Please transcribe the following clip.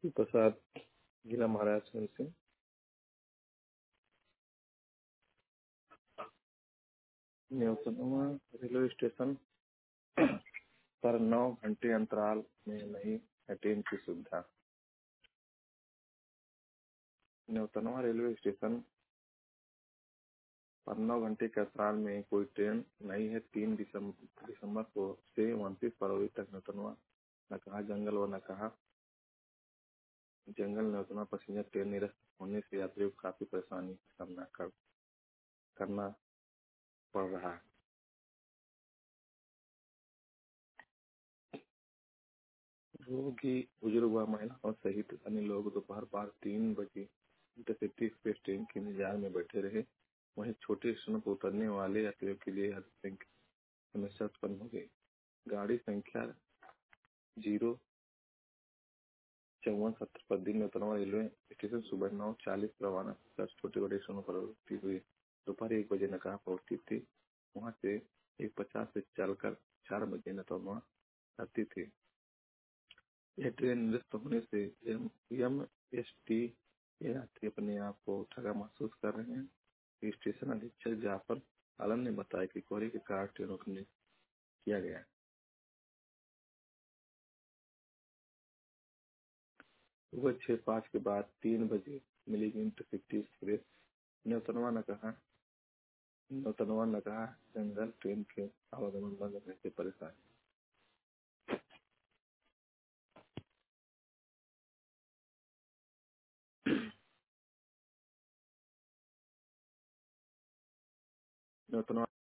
प्रसाद, जिला महाराष्ट्र से। न्यूनतम रेलवे स्टेशन पर 9 घंटे अंतराल में नहीं है ट्रेन की सुविधा। न्यूनतम रेलवे स्टेशन पर 9 घंटे के अंतराल में कोई ट्रेन नहीं है। 3 दिसंबर को से 29 फरवरी तक न्यूनतम न कहा जंगल व न कहा जंगल न्यूनतम पैसेंजर ट्रेन निरस्त होने से यात्रियों को काफी परेशानी का सामना करना पड़ रहा है। रोगी, बुजुर्ग व महिलाओं सहित अन्य लोग दोपहर बाद 3 बजे इंटरसिटी एक्सप्रेस ट्रेन के इंतजार में बैठे रहे। वहीं छोटे स्टेशनों पर उतरने वाले यात्रियों के लिए समस्या उत्पन्न हो गई। गाड़ी संख्या 05470 पर दिन न्यूनतम रेलवे स्टेशन सुबह 9:40 पर रवाना होकर छोटे बड़े स्टेशनों पर रुकती हुई दोपहर 1 बजे नकाहा पहुंचती थी। वहां से 1:50 से चलकर 4 बजे न्यूनतम आती थी। यह ट्रेन निरस्त होने से एमएसटी के यात्री अपने आप को ठगा महसूस कर रहे हैं। स्टेशन अधीक्षक जाफर आलम ने बताया कि कोहरे के कारण ट्रेन रोकने किया गया है। सुबह 6:05 के बाद 3 बजे मिलेगी इंटरसिटी एक्सप्रेस। न्यूतनवा ने कहा जंगल ट्रेन के आवागमन बंद होने से परेशान। न्यूतनवा